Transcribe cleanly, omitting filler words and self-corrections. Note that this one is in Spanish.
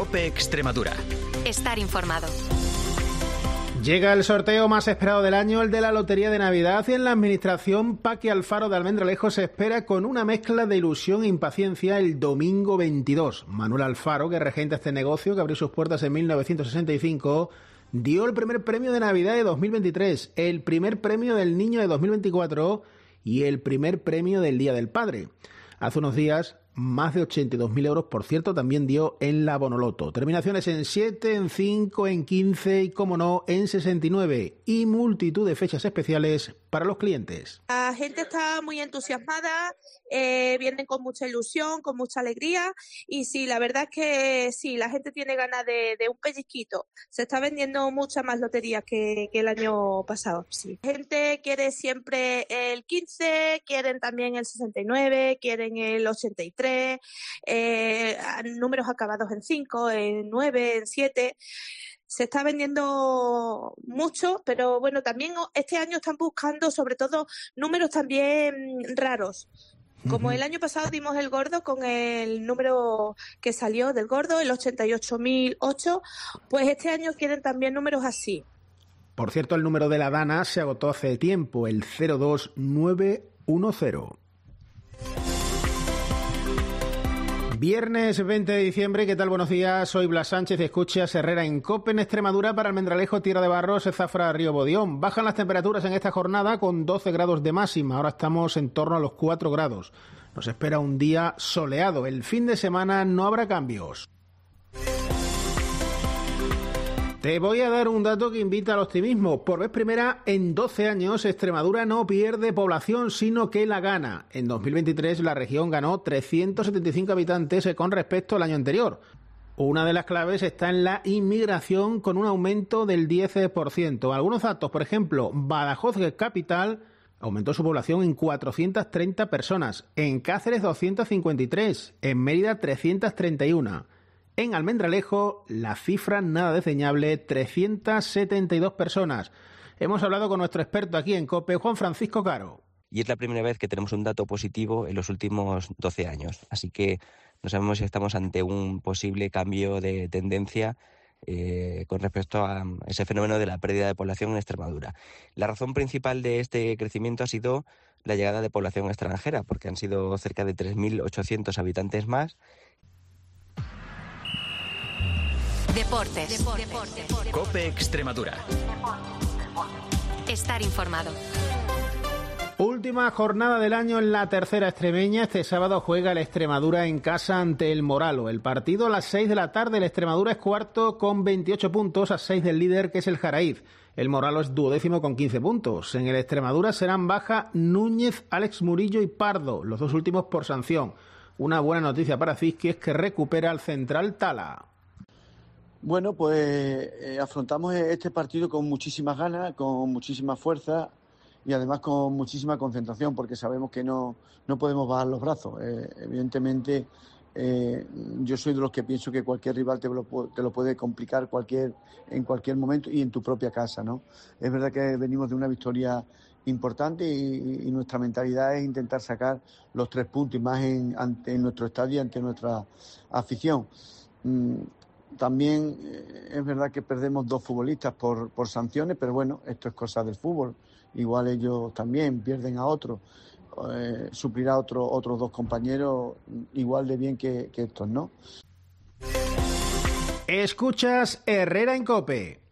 COPE Extremadura. Estar informado. Llega el sorteo más esperado del año, el de la Lotería de Navidad, y en la administración Paqui Alfaro de Almendralejo se espera con una mezcla de ilusión e impaciencia el domingo 22. Manuel Alfaro, que regenta este negocio, que abrió sus puertas en 1965, dio el primer premio de Navidad de 2023, el primer premio del Niño de 2024 y el primer premio del Día del Padre. Hace unos días, más de 82.000 euros, por cierto, también dio en la Bonoloto. Terminaciones en 7, en 5, en 15 y, como no, en 69. Y multitud de fechas especiales para los clientes. La gente está muy entusiasmada, vienen con mucha ilusión, con mucha alegría. Y sí, la verdad es que sí, la gente tiene ganas de un pellizquito. Se está vendiendo muchas más loterías que el año pasado. Sí. La gente quiere siempre el 15, quieren también el 69, quieren el 83. Números acabados en 5, en 9, en 7. Se está vendiendo mucho, pero bueno, también este año están buscando sobre todo números también raros. Como el año pasado dimos el gordo con el número que salió del gordo, el 88.008, pues este año quieren también números así. Por cierto, el número de la Dana se agotó hace tiempo, el 02910. Viernes 20 de diciembre, ¿qué tal? Buenos días, soy Blas Sánchez, escuchas Herrera en COPE en Extremadura para Almendralejo, Tierra de Barros, Zafra, Río Bodión. Bajan las temperaturas en esta jornada con 12 grados de máxima, ahora estamos en torno a los 4 grados. Nos espera un día soleado, el fin de semana no habrá cambios. Te voy a dar un dato que invita al optimismo. Por vez primera en 12 años, Extremadura no pierde población, sino que la gana. En 2023 la región ganó 375 habitantes con respecto al año anterior. Una de las claves está en la inmigración, con un aumento del 10%. Algunos datos, por ejemplo, Badajoz capital aumentó su población en 430 personas, en Cáceres 253, en Mérida 331. En Almendralejo, la cifra nada desdeñable, 372 personas. Hemos hablado con nuestro experto aquí en COPE, Juan Francisco Caro. Y es la primera vez que tenemos un dato positivo en los últimos 12 años. Así que no sabemos si estamos ante un posible cambio de tendencia con respecto a ese fenómeno de la pérdida de población en Extremadura. La razón principal de este crecimiento ha sido la llegada de población extranjera, porque han sido cerca de 3.800 habitantes más. Deportes. COPE Extremadura. Estar informado. Última jornada del año en la tercera extremeña. Este sábado juega el Extremadura en casa ante el Moralo. El partido a las 6 de la tarde. El Extremadura es cuarto con 28 puntos a 6 del líder, que es el Jaraíz. El Moralo es duodécimo con 15 puntos. En el Extremadura serán baja Núñez, Alex Murillo y Pardo, los dos últimos por sanción. Una buena noticia para Cizqui es que recupera al central Tala. Bueno, pues afrontamos este partido con muchísimas ganas, con muchísima fuerza y además con muchísima concentración, porque sabemos que no podemos bajar los brazos. Evidentemente, yo soy de los que pienso que cualquier rival te lo puede complicar en cualquier momento y en tu propia casa, ¿no? Es verdad que venimos de una victoria importante y nuestra mentalidad es intentar sacar los 3 puntos y más en nuestro estadio y ante nuestra afición. También es verdad que perdemos 2 futbolistas por sanciones, pero bueno, esto es cosa del fútbol. Igual ellos también pierden a otros, suplirá a otros 2 compañeros igual de bien que estos, ¿no? Escuchas Herrera en COPE.